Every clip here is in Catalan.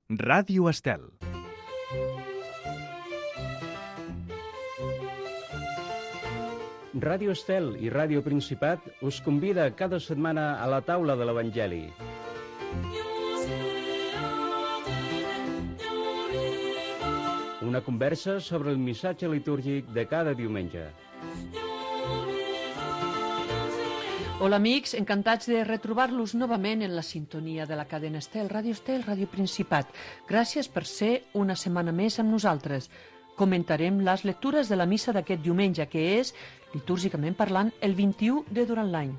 Ràdio Estel. Ràdio Estel i Ràdio Principat us convida cada setmana a la taula de l'Evangeli. Una conversa sobre el missatge litúrgic de cada diumenge. Hola amics, encantats de retrobar-los novament en la sintonia de la cadena Estel, Ràdio Principat. Gràcies per ser una setmana més amb nosaltres. Comentarem les lectures de la missa d'aquest diumenge, que és, litúrgicament parlant, el 21 de durant l'any.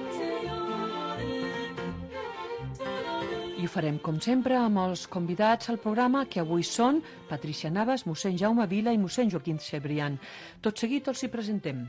I ho farem, com sempre, amb els convidats al programa, que avui són Patricia Navas, mossèn Jaume Vila i mossèn Joaquim Cebrián. Tot seguit els hi presentem.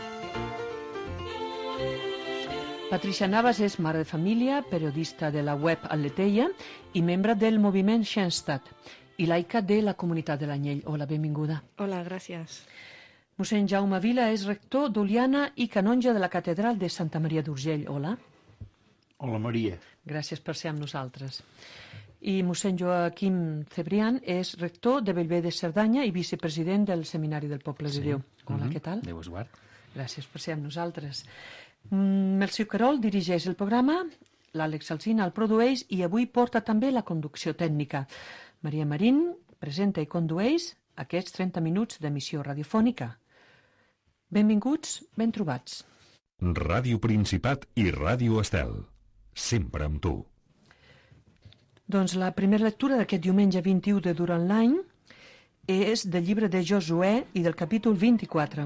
Patricia Navas és mare de família, periodista de la web Atleteia i membre del moviment Schenstadt i laica de la comunitat de l'Anyell. Hola, benvinguda. Hola, gràcies. Mossèn Jaume Vila és rector d'Oliana i canonge de la catedral de Santa Maria d'Urgell. Hola. Hola, Maria. Gràcies per ser amb nosaltres. I mossèn Joaquim Cebrián és rector de Bellver de Cerdanya i vicepresident del Seminari del Poble de Déu. Hola, què tal? Déu us guard. Gràcies per ser amb nosaltres. Melcior Querol dirigeix el programa, l'Àlex Alsina el produeix i avui porta també la conducció tècnica. Maria Marín presenta i condueix aquests 30 minuts d'emissió radiofònica. Benvinguts, ben trobats. Ràdio Principat i Ràdio Estel. Sempre amb tu. Doncs la primera lectura d'aquest diumenge 21 de durant l'any és del llibre de Josuè i del capítol 24.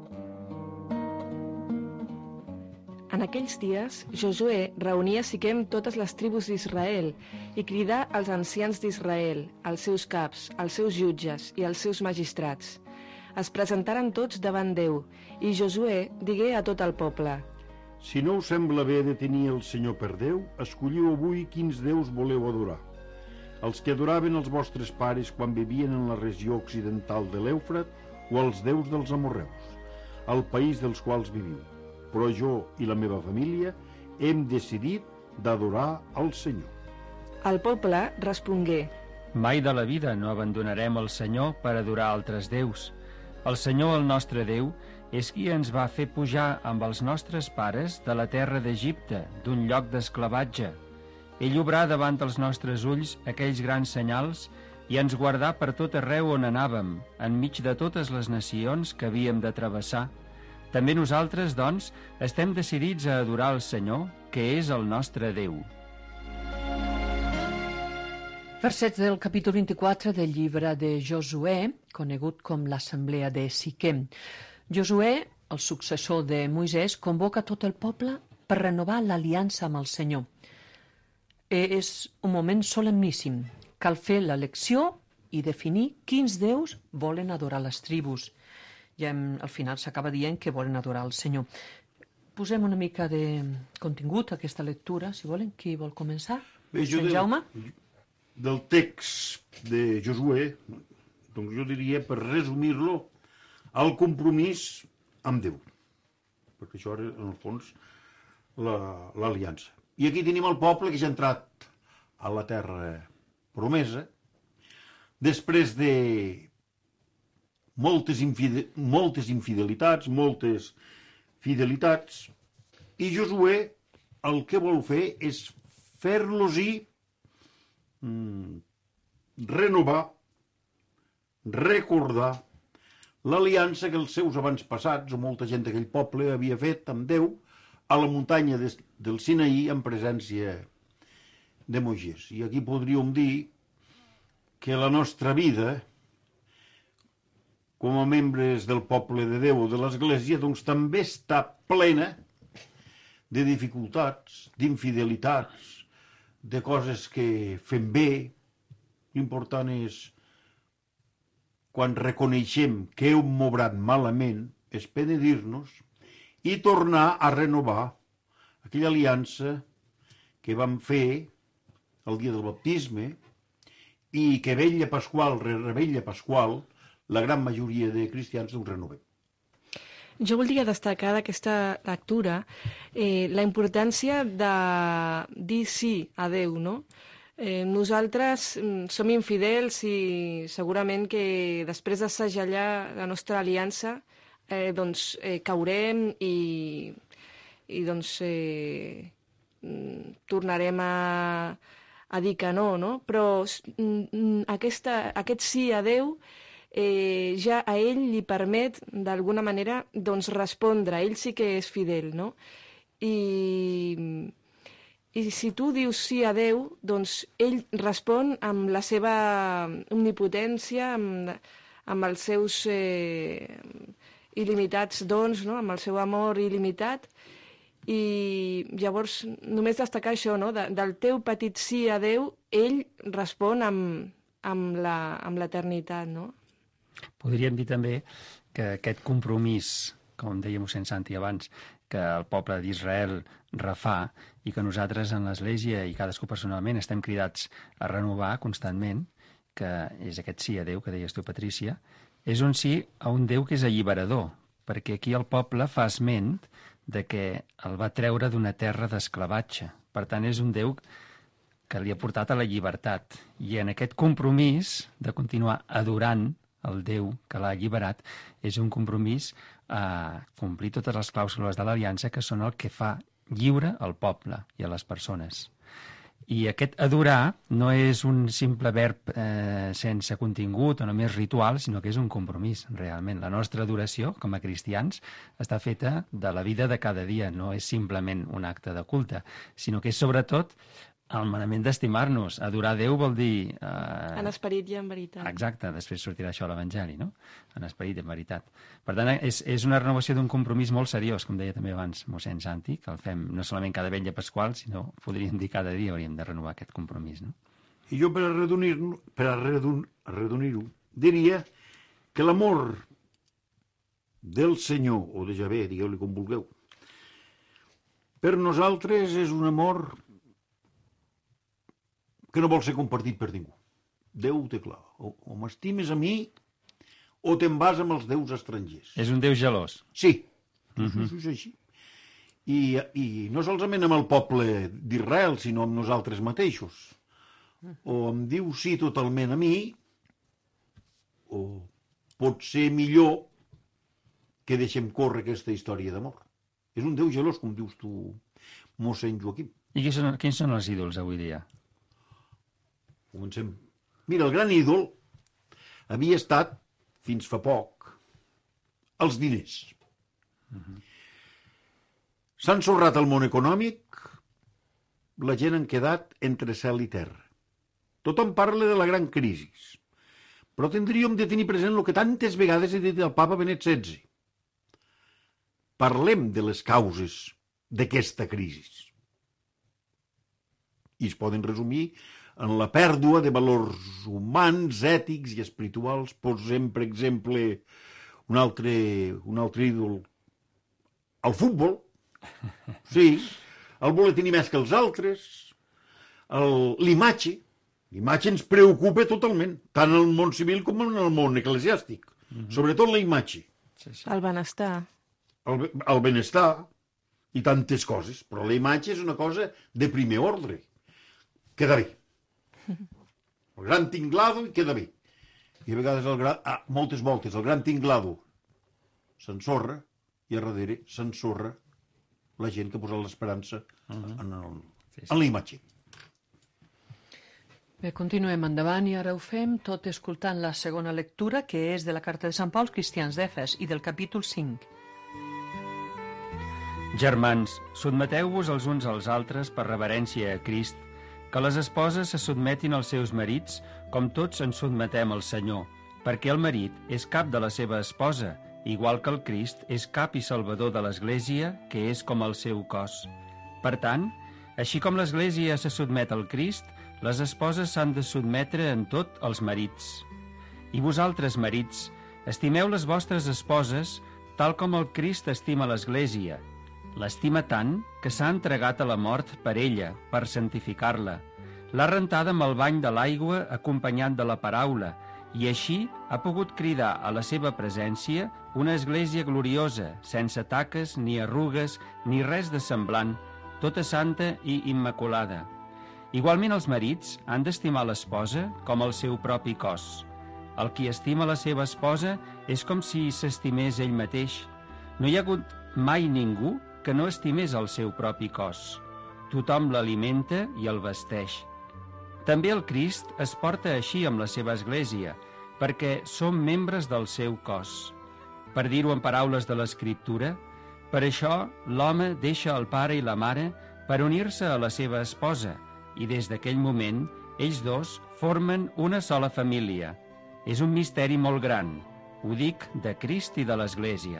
En aquells dies, Josué reunia a Siquem totes les tribus d'Israel i cridà als ancians d'Israel, als seus caps, als seus jutges i als seus magistrats. Es presentaren tots davant Déu i Josué digué a tot el poble: Si no us sembla bé de tenir el Senyor per Déu, escolliu avui quins déus voleu adorar. Els que adoraven els vostres pares quan vivien en la regió occidental de l'Eufrat o els déus dels amorreus, al país dels quals viviu. Però jo i la meva família hem decidit d'adorar el Senyor. El poble respongué: Mai de la vida no abandonarem el Senyor per adorar altres déus. El Senyor, el nostre Déu, és qui ens va fer pujar amb els nostres pares de la terra d'Egipte, d'un lloc d'esclavatge. Ell obrà davant dels nostres ulls aquells grans senyals i ens guardà per tot arreu on anàvem, enmig de totes les nacions que havíem de travessar. També nosaltres, doncs, estem decidits a adorar el Senyor, que és el nostre Déu. Versets del capítol 24 del llibre de Josuè, conegut com l'Assemblea de Siquem. Josuè, el successor de Moisès, convoca tot el poble per renovar l'aliança amb el Senyor. És un moment solemníssim. Cal fer l'elecció i definir quins déus volen adorar les tribus. Ja al final s'acaba dient que volen adorar el Senyor. Posem una mica de contingut a aquesta lectura, si volen. Qui vol començar? Sant Jaume? Del text de Josuè, doncs jo diria, per resumir-lo, el compromís amb Déu. Perquè això era, en el fons, l'aliança. I aquí tenim el poble que ja ha entrat a la terra promesa, després de moltes infidelitats, moltes fidelitats, i Josuè el que vol fer és fer-los-hi renovar, recordar l'aliança que els seus avantpassats, o molta gent d'aquell poble, havia fet amb Déu a la muntanya del Sinaí en presència de Moisès. I aquí podríem dir que la nostra vida, com a membres del poble de Déu o de l'Església, doncs també està plena de dificultats, d'infidelitats, de coses que fem bé. L'important és, quan reconeixem que hem obrat malament, és penedir-nos i tornar a renovar aquella aliança que vam fer el dia del baptisme i que vetlla pasqual, revetlla pasqual, la gran majoria de cristians doncs renovem. Jo voldria destacar d'aquesta lectura la importància de dir sí a Déu, no? Nosaltres som infidels i segurament que després de segellar la nostra aliança caurem i tornarem a dir que no? Però aquest sí a Déu ja a ell li permet d'alguna manera respondre, ell sí que és fidel, no? I si tu dius sí a Déu, doncs ell respon amb la seva omnipotència, amb els seus il·limitats dons, no? Amb el seu amor il·limitat. I llavors només destacar això, no? Del teu petit sí a Déu, ell respon amb l'eternitat, no? Podríem dir també que aquest compromís, com deia mossèn Santi abans, que el poble d'Israel refà i que nosaltres en l'Església i cadascú personalment estem cridats a renovar constantment, que és aquest sí a Déu que deies tu, Patrícia, és un sí a un Déu que és alliberador, perquè aquí el poble fa esment de que el va treure d'una terra d'esclavatge. Per tant, és un Déu que li ha portat a la llibertat. I en aquest compromís de continuar adorant el Déu que l'ha alliberat és un compromís a complir totes les clàusules de l'aliança, que són el que fa lliure al poble i a les persones. I aquest adorar no és un simple verb sense contingut o només ritual, sinó que és un compromís, realment. La nostra adoració, com a cristians, està feta de la vida de cada dia, no és simplement un acte de culte, sinó que és sobretot el manament d'estimar-nos. Adorar Déu vol dir... En esperit i en veritat. Exacte, després sortirà això a l'Evangeli, no? En esperit i en veritat. Per tant, és una renovació d'un compromís molt seriós, com deia també abans mossèn Santi, que el fem no solament cada vetlla pasqual, sinó, podríem dir, cada dia hauríem de renovar aquest compromís, no? I jo, per arredonir-ho, diria que l'amor del Senyor, o de Javé, digueu-li com vulgueu, per nosaltres és un amor que no vol ser compartit per ningú. Déu ho té clar. O m'estimes a mi o te'n vas amb els déus estrangers. És un Déu gelós. Sí, és així. I no solament amb el poble d'Israel, sinó amb nosaltres mateixos. O em diu sí totalment a mi, o pot ser millor que deixem córrer aquesta història d'amor. És un Déu gelós, com dius tu, mossèn Joaquim. I quins són els ídols avui dia? Comencem. Mira, el gran ídol havia estat, fins fa poc, els diners. S'ha ensorrat el món econòmic, la gent han quedat entre cel i terra. Tothom parla de la gran crisi, però tindríem de tenir present el que tantes vegades ha dit el papa Benet XVI. Parlem de les causes d'aquesta crisi. I es poden resumir en la pèrdua de valors humans, ètics i espirituals. Posem, per exemple, un altre ídol, el futbol. Sí, el voler tenir més que els altres, l'imatge. L'imatge ens preocupa totalment, tant en el món civil com en el món eclesiàstic. Sobretot la imatge. El benestar. El benestar i tantes coses. Però la imatge és una cosa de primer ordre. Queda bé. El gran tinglado i queda bé. I a vegades moltes voltes el gran tinglado s'ensorra i a darrere s'ensorra la gent que ha posat l'esperança en la imatge. Bé, continuem endavant i ara ho fem tot escoltant la segona lectura, que és de la carta de Sant Pau als cristians d'Efes i del capítol 5. Germans, sotmeteu-vos els uns als altres per reverència a Crist, que les esposes se sotmetin als seus marits com tots ens sotmetem al Senyor, perquè el marit és cap de la seva esposa, igual que el Crist és cap i salvador de l'Església, que és com el seu cos. Per tant, així com l'Església se sotmet al Crist, les esposes s'han de sotmetre en tot als marits. I vosaltres, marits, estimeu les vostres esposes tal com el Crist estima l'Església. L'estima tant que s'ha entregat a la mort per ella, per santificar-la. L'ha rentada amb el bany de l'aigua acompanyat de la paraula, i així ha pogut cridar a la seva presència una església gloriosa, sense taques, ni arrugues, ni res de semblant, tota santa i immaculada. Igualment els marits han d'estimar l'esposa com el seu propi cos. El qui estima la seva esposa és com si s'estimés ell mateix. No hi ha hagut mai ningú que no estimés el seu propi cos. Tothom l'alimenta i el vesteix. També el Crist es porta així amb la seva església, perquè som membres del seu cos. Per dir-ho en paraules de l'Escriptura, per això l'home deixa el pare i la mare per unir-se a la seva esposa, i des d'aquell moment ells dos formen una sola família. És un misteri molt gran, ho dic de Crist i de l'Església.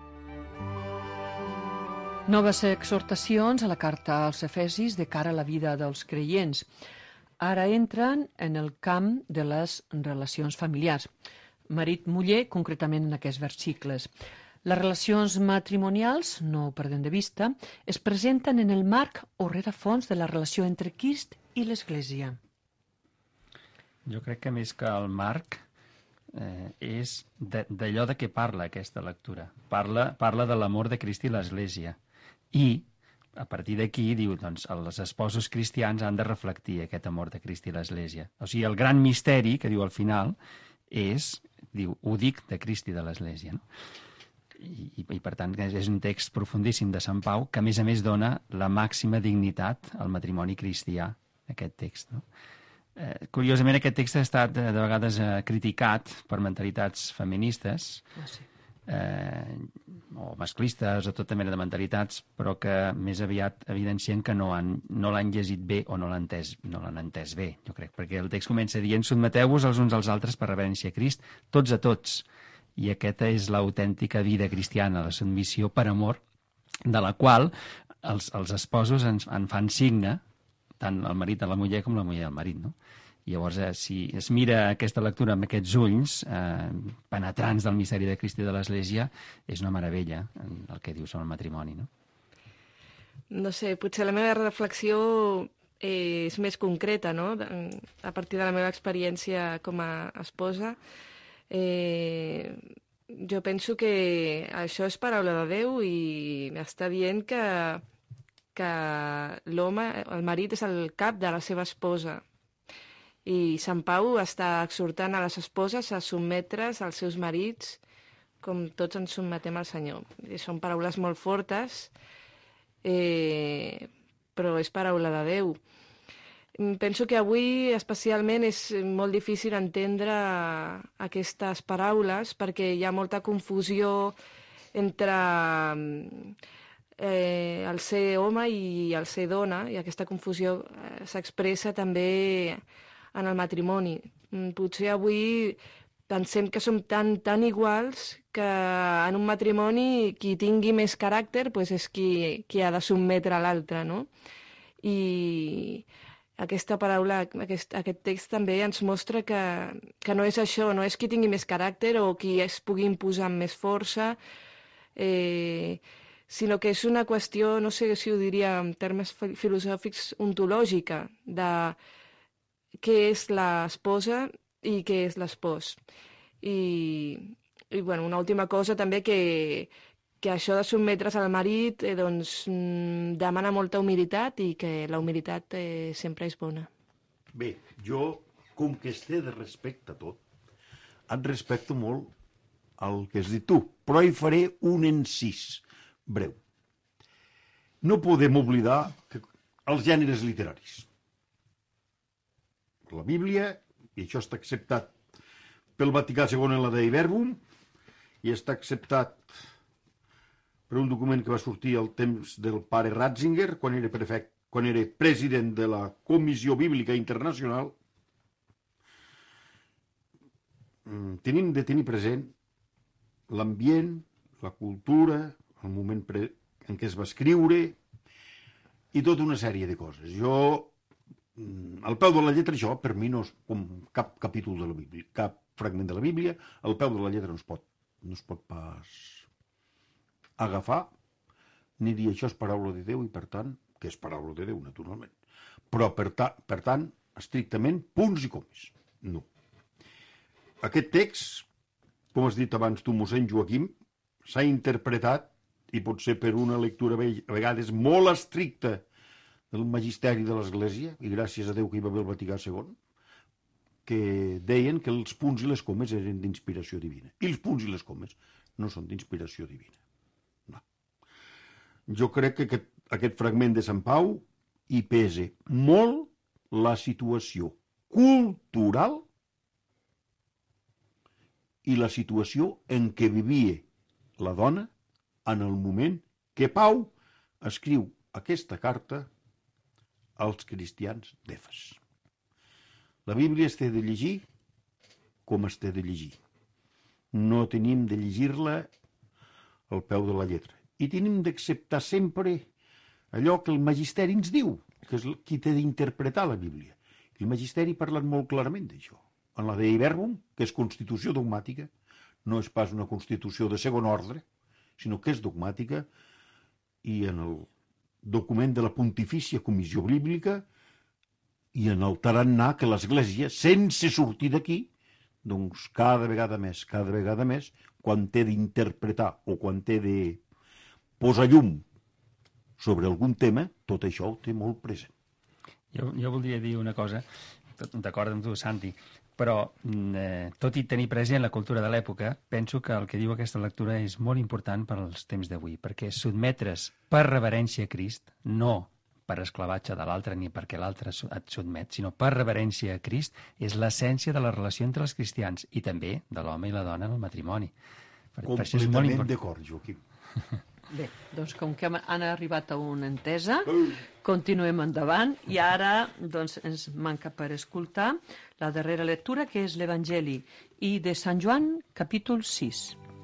Noves exhortacions a la carta als Efesis de cara a la vida dels creients. Ara entren en el camp de les relacions familiars. Marit-muller, concretament en aquests versicles. Les relacions matrimonials, no ho perdem de vista, es presenten en el marc o rerefons de la relació entre Crist i l'Església. Jo crec que més que el marc és d'allò de què parla aquesta lectura. Parla de l'amor de Crist i l'Església. I a partir d'aquí diu, doncs, els esposos cristians han de reflectir aquest amor de Crist i l'Església. O sigui, el gran misteri que diu al final és, diu, ho dic de Crist i de l'Església, no? I per tant és un text profundíssim de Sant Pau que a més dona la màxima dignitat al matrimoni cristià, aquest text, no? Curiosament aquest text ha estat de vegades criticat per mentalitats feministes, o masclistes o tota mena de mentalitats, però que més aviat evidencien que no l'han llegit bé o no l'han entès bé, jo crec, perquè el text comença dient: sotmeteu-vos els uns als altres per reverència a Crist, tots a tots. I aquesta és l'autèntica vida cristiana, la submissió per amor, de la qual els esposos en fan signe, tant el marit a la muller com la muller al marit, no? Llavors, si es mira aquesta lectura amb aquests ulls penetrants del misteri de Crist i de l'Església, és una meravella el que diu sobre el matrimoni, no? No sé, potser la meva reflexió és més concreta, no? A partir de la meva experiència com a esposa, jo penso que això és paraula de Déu i està dient que l'home, el marit, és el cap de la seva esposa. I Sant Pau està exhortant a les esposes a sotmetre's als seus marits com tots ens sotmetem al Senyor. I són paraules molt fortes, però és paraula de Déu. Penso que avui especialment és molt difícil entendre aquestes paraules perquè hi ha molta confusió entre el ser home i el ser dona, i aquesta confusió s'expressa també en el matrimoni. Potser avui pensem que som tan iguals que en un matrimoni qui tingui més caràcter és qui ha de sotmetre l'altre, no? I aquesta paraula, aquest text també ens mostra que no és això, no és qui tingui més caràcter o qui es pugui imposar amb més força, sinó que és una qüestió, no sé si ho diria en termes filosòfics, ontològica, de què és l'esposa i què és l'espòs. I bueno, una última cosa també, que això de sotmetre's al marit demana molta humilitat i que la humilitat sempre és bona. Bé, jo, com que esté de respecte a tot, et respecto molt el que has dit tu, però hi faré un incís breu. No podem oblidar els gèneres literaris. La Bíblia, i això està acceptat pel Vaticà II en la Dei Verbum, i està acceptat per un document que va sortir al temps del pare Ratzinger, quan era president de la Comissió Bíblica Internacional. Tenim de tenir present l'ambient, la cultura, el moment en què es va escriure i tota una sèrie de coses. Al peu de la lletra, això, per mi, no és com cap capítol de la Bíblia, cap fragment de la Bíblia, al peu de la lletra no es pot pas agafar, ni dir això és paraula de Déu, i per tant, que és paraula de Déu, naturalment. Però, per tant, estrictament, punts i comes. No. Aquest text, com has dit abans tu, mossèn Joaquim, s'ha interpretat, i potser per una lectura a vegades molt estricta del magisteri de l'Església, i gràcies a Déu que hi va haver el Vaticà II, que deien que els punts i les comes eren d'inspiració divina. I els punts i les comes no són d'inspiració divina. No. Jo crec que aquest fragment de Sant Pau hi pesa molt la situació cultural i la situació en què vivia la dona en el moment que Pau escriu aquesta carta als cristians d'Efes. La Bíblia es té de llegir com es té de llegir. No tenim de llegir-la al peu de la lletra. I tenim d'acceptar sempre allò que el magisteri ens diu, que és qui té d'interpretar la Bíblia. El magisteri ha parlat molt clarament d'això. En la Dei Verbum, que és constitució dogmàtica, no és pas una constitució de segon ordre, sinó que és dogmàtica, i en el document de la Pontifícia Comissió Bíblica i en el tarannà que l'Església, sense sortir d'aquí, doncs cada vegada més, quan té d'interpretar o quan té de posar llum sobre algun tema, tot això ho té molt present. Jo voldria dir una cosa, d'acord amb tu, Santi, però tot i tenir present la cultura de l'època, penso que el que diu aquesta lectura és molt important per als temps d'avui, perquè sotmetre's per reverència a Crist, no per esclavatge de l'altre ni perquè l'altre et sotmet, sinó per reverència a Crist, és l'essència de la relació entre els cristians i també de l'home i la dona en el matrimoni. Completament d'acord, Joaquim. Bé, doncs com que han arribat a una entesa, continuem endavant i ara doncs, ens manca per escoltar la darrera lectura, que és l'Evangeli i de Sant Joan, capítol 6.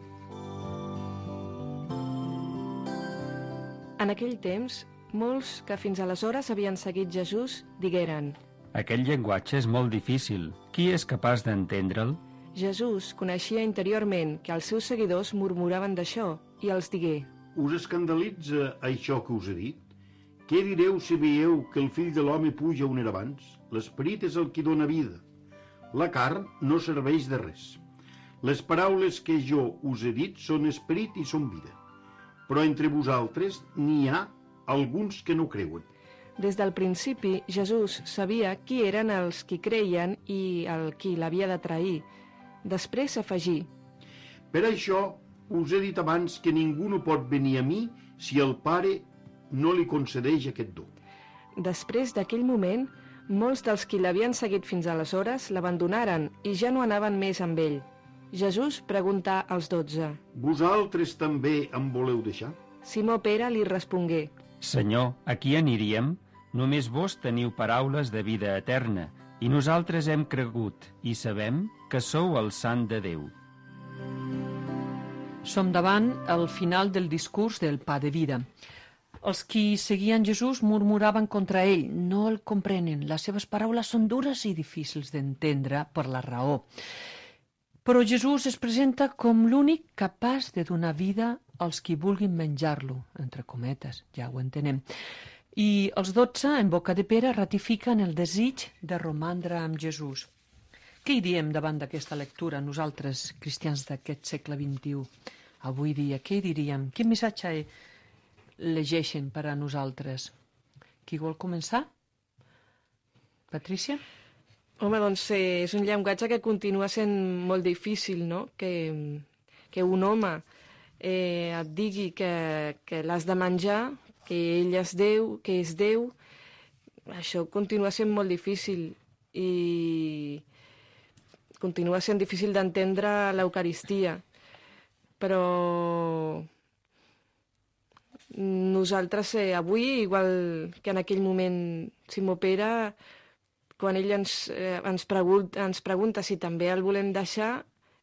En aquell temps, molts que fins aleshores havien seguit Jesús digueren: Aquell llenguatge és molt difícil. Qui és capaç d'entendre'l? Jesús coneixia interiorment que els seus seguidors murmuraven d'això i els digué: Us escandalitza això que us he dit? Què direu si veieu que el fill de l'home puja on era abans? L'esperit és el qui dóna vida. La carn no serveix de res. Les paraules que jo us he dit són esperit i són vida. Però entre vosaltres n'hi ha alguns que no creuen. Des del principi, Jesús sabia qui eren els qui creien i el qui l'havia de trair. Després afegí: Per això us he dit abans que ningú no pot venir a mi si el Pare no li concedeix aquest do. Després d'aquell moment, molts dels qui l'havien seguit fins aleshores l'abandonaren i ja no anaven més amb ell. Jesús preguntà als 12: Vosaltres també em voleu deixar? Simó Pere li respongué: Senyor, a qui aniríem? Només vos teniu paraules de vida eterna, i nosaltres hem cregut i sabem que sou el Sant de Déu. Som davant el final del discurs del pa de vida. Els qui seguien Jesús murmuraven contra ell, no el comprenen, les seves paraules són dures i difícils d'entendre per la raó. Però Jesús es presenta com l'únic capaç de donar vida als qui vulguin menjar-lo, entre cometes, ja ho entenem. I els 12, en boca de Pere, ratifiquen el desig de romandre amb Jesús. Què hi diem davant d'aquesta lectura, nosaltres, cristians d'aquest segle XXI? Avui dia, què hi diríem? Quin missatge llegeixen per a nosaltres? Qui vol començar? Patrícia? Home, doncs és un llenguatge que continua sent molt difícil, no? Que un home et digui que l'has de menjar, que ell és Déu, que és Déu, això continua sent molt difícil i continua sent difícil d'entendre l'Eucaristia. Però nosaltres avui, igual que en aquell moment Simó Pere, quan ell ens pregunta si també el volem deixar,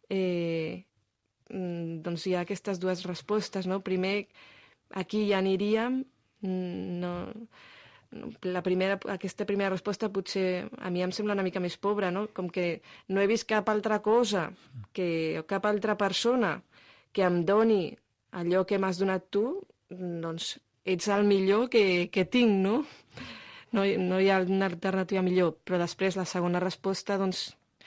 doncs hi ha aquestes dues respostes, no? Primer, aquí ja aniríem, no, aquesta primera resposta potser a mi em sembla una mica més pobra, no? Com que no he vist cap altra cosa, cap altra persona que em doni allò que m'has donat tu, doncs ets el millor que tinc, no? No hi ha una alternativa millor. Però després, la segona resposta, doncs,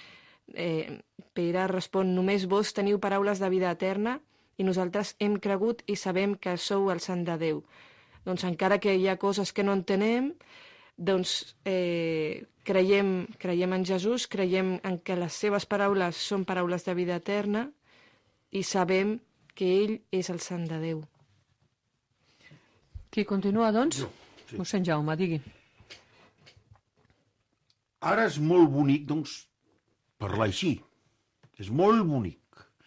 Pere respon: només vos teniu paraules de vida eterna i nosaltres hem cregut i sabem que sou el Sant de Déu. Doncs encara que hi ha coses que no entenem, doncs creiem en Jesús, creiem en que les seves paraules són paraules de vida eterna i sabem que ell és el Sant de Déu. Qui continua, doncs? Jo, sí. Mossèn Jaume, digui. Ara és molt bonic, doncs, parlar així. És molt bonic.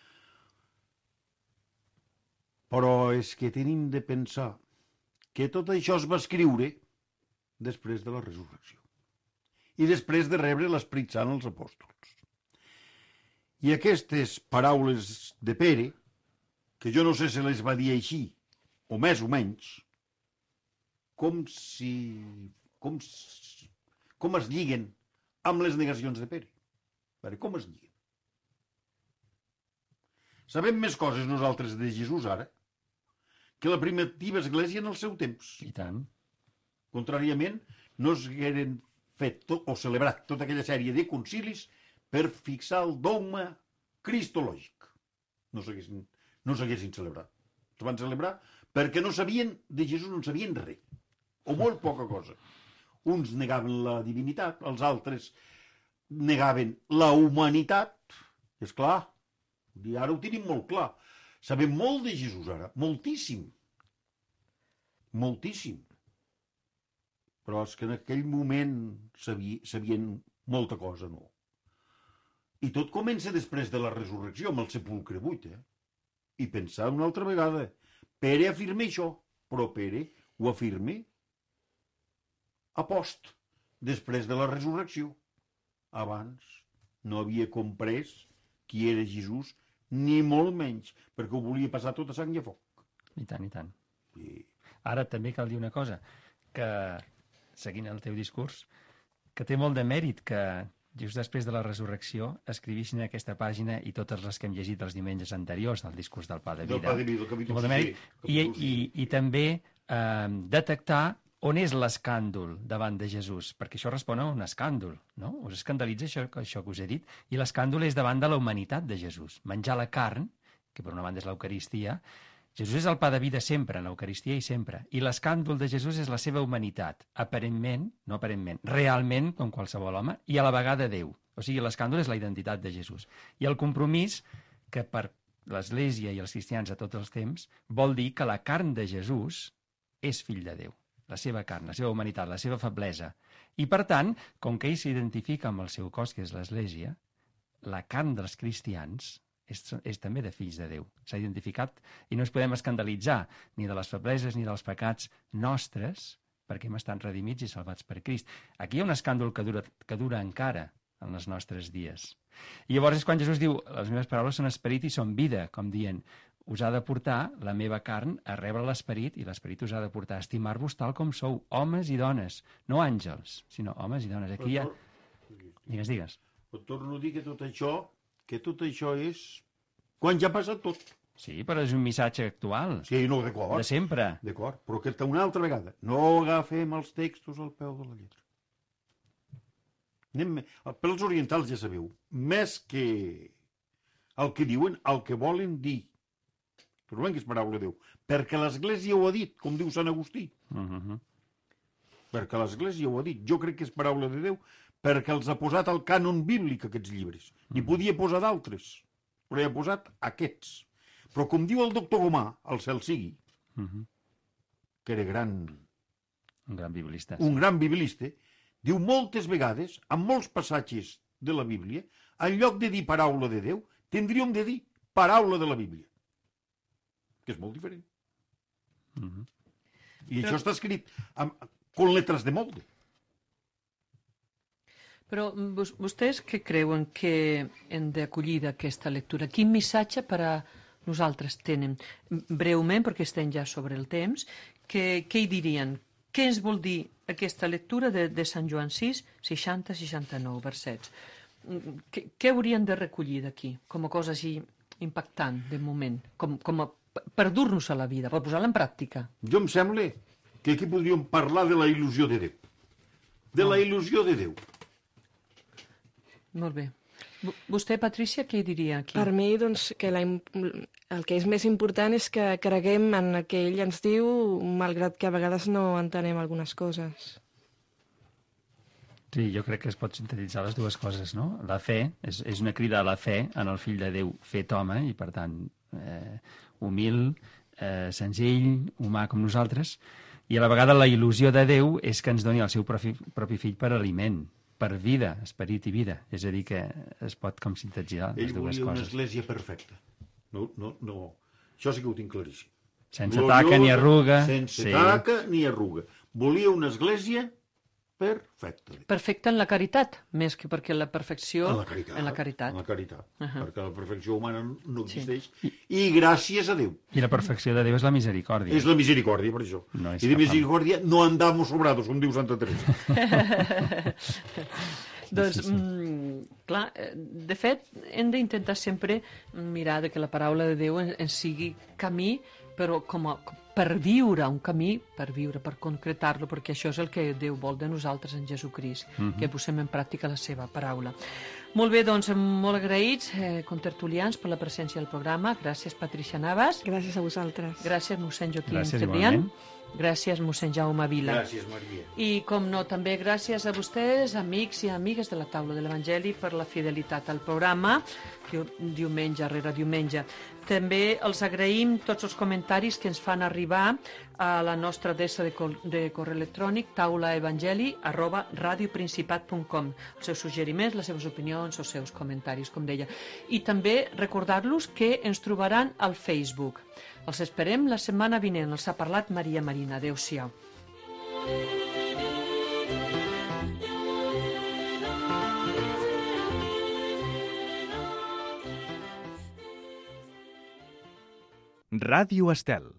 Però és que tenim de pensar que tot això es va escriure després de la resurrecció i després de rebre l'Esperit Sant als apòstols. I aquestes paraules de Pere, que jo no sé si les va dir així, o més o menys, com es lliguen amb les negacions de Pere. A veure, com es lliguen? Sabem més coses nosaltres de Jesús ara que la primitiva església en el seu temps. I tant. Contràriament, no s'hagueren fet o celebrat tota aquella sèrie de concilis per fixar el dogma cristològic. No s'haguessin celebrat. Es van celebrar perquè no sabien de Jesús, no en sabien res. O molt poca cosa. Uns negaven la divinitat, els altres negaven la humanitat. És clar, ara ho tenim molt clar. Sabem molt de Jesús ara, moltíssim. Moltíssim. Però és que en aquell moment sabien molta cosa, no? I tot comença després de la resurrecció, amb el sepulcre buit, I pensar una altra vegada. Pere afirma això, però Pere ho afirma a post, després de la resurrecció. Abans no havia comprès qui era Jesús, ni molt menys, perquè ho volia passar tot a sang i a foc. I tant, i tant. I... Ara també cal dir una cosa, que, seguint el teu discurs, que té molt de mèrit que just després de la resurrecció escrivissin aquesta pàgina i totes les que hem llegit els diumenges anteriors del discurs del Pa de Vida. Del Pa de Vida, el capítol molt de mèrit. I també detectar on és l'escàndol davant de Jesús, perquè això respon a un escàndol, no? Us escandalitza això que us he dit? I l'escàndol és davant de la humanitat de Jesús. Menjar la carn, que per una banda és l'Eucaristia, Jesús és el pa de vida sempre, en l'Eucaristia i sempre. I l'escàndol de Jesús és la seva humanitat, aparentment, no aparentment, realment, com qualsevol home, i a la vegada Déu. O sigui, l'escàndol és la identitat de Jesús. I el compromís, que per l'Església i els cristians a tots els temps, vol dir que la carn de Jesús és fill de Déu. La seva carn, la seva humanitat, la seva feblesa. I, per tant, com que ell s'identifica amb el seu cos, que és l'Església, la carn dels cristians és també de fills de Déu. S'ha identificat i no ens podem escandalitzar ni de les febleses ni dels pecats nostres, perquè hem estat redimits i salvats per Crist. Aquí hi ha un escàndol que dura encara en els nostres dies. I llavors és quan Jesús diu, les meves paraules són esperit i són vida, com dient, us ha de portar la meva carn a rebre l'esperit i l'esperit us ha de portar a estimar-vos tal com sou, homes i dones, no àngels, sinó homes i dones. Aquí hi ha... Digues. Però torno a dir que tot això és quan ja ha passat tot. Sí, però és un missatge actual. Sí, no, d'acord. De sempre. D'acord, però que una altra vegada. No agafem els textos al peu de la lletra. Pels orientals ja sabeu, més que el que diuen, el que volen dir. Trobem que és paraula de Déu. Perquè l'Església ho ha dit, com diu Sant Agustí. Perquè l'Església ho ha dit. Jo crec que és paraula de Déu perquè els ha posat al cànon bíblic aquests llibres. N'hi podia posar d'altres, però hi ha posat aquests. Però com diu el doctor Gomà, al cel sigui, que era un gran biblista. Un gran biblista, diu moltes vegades, en molts passatges de la Bíblia, en lloc de dir paraula de Déu, tindríem de dir paraula de la Bíblia. Que és molt diferent. I això està escrit amb lletres de molde. Però vostès què creuen que hem d'acollir d'aquesta lectura? Quin missatge per a nosaltres tenen? Breument, perquè estem ja sobre el temps, què hi dirien? Què ens vol dir aquesta lectura de Sant Joan 6, 60-69 versets? Què haurien de recollir d'aquí, com a cosa així impactant, de moment, com a per dur-nos a la vida, per posar-la en pràctica? Jo em sembla que aquí podríem parlar de la il·lusió de Déu. De la il·lusió de Déu. Molt bé. Vostè, Patrícia, què diria aquí? Per mi, doncs, que el que és més important és que creguem en el que ell ens diu, malgrat que a vegades no entenem algunes coses. Sí, jo crec que es pot sintetitzar les dues coses, no? La fe és una crida a la fe en el fill de Déu fet home i, per tant, humil, senzill, humà com nosaltres, i a la vegada la il·lusió de Déu és que ens doni el seu propi fill per aliment, per vida, esperit i vida. És a dir, que es pot com sintetitzar les dues Ell volia una coses. església perfecta. No. Això sí que ho tinc claríssim. Sense taca ni arruga. Sense taca ni arruga. Volia una església perfecta. Perfecte en la caritat, més que perquè la perfecció... En la caritat. En la caritat. En la caritat. Uh-huh. Perquè la perfecció humana no existeix. I gràcies a Déu. I la perfecció de Déu és la misericòrdia. És la misericòrdia, per això. No és I de cap misericòrdia no andamos sobrados, com diu Santa Teresa. Doncs, clar, de fet, hem d'intentar sempre mirar que la paraula de Déu ens sigui camí, però per viure un camí, per concretar-lo, perquè això és el que Déu vol de nosaltres en Jesucrist, que posem en pràctica la seva paraula. Molt bé, doncs, molt agraïts, contertulians, per la presència al programa. Gràcies, Patrícia Navas. Gràcies a vosaltres. Gràcies, mossèn Joaquim Gràcies, Cebrián. igualment. Gràcies, mossèn Jaume Vila. Gràcies, Maria. I, com no, també gràcies a vostès, amics i amigues de la taula de l'Evangeli, per la fidelitat al programa, diumenge rere diumenge. També els agraïm tots els comentaris que ens fan arribar a la nostra adreça de correu electrònic taulaevangeli@radioprincipat.com. Els seus suggeriments, les seves opinions, els seus comentaris, com deia. I també recordar-los que ens trobaran al Facebook. Els esperem la setmana vinent. Els ha parlat Maria Marina. Adéu-siau. Ràdio Estel.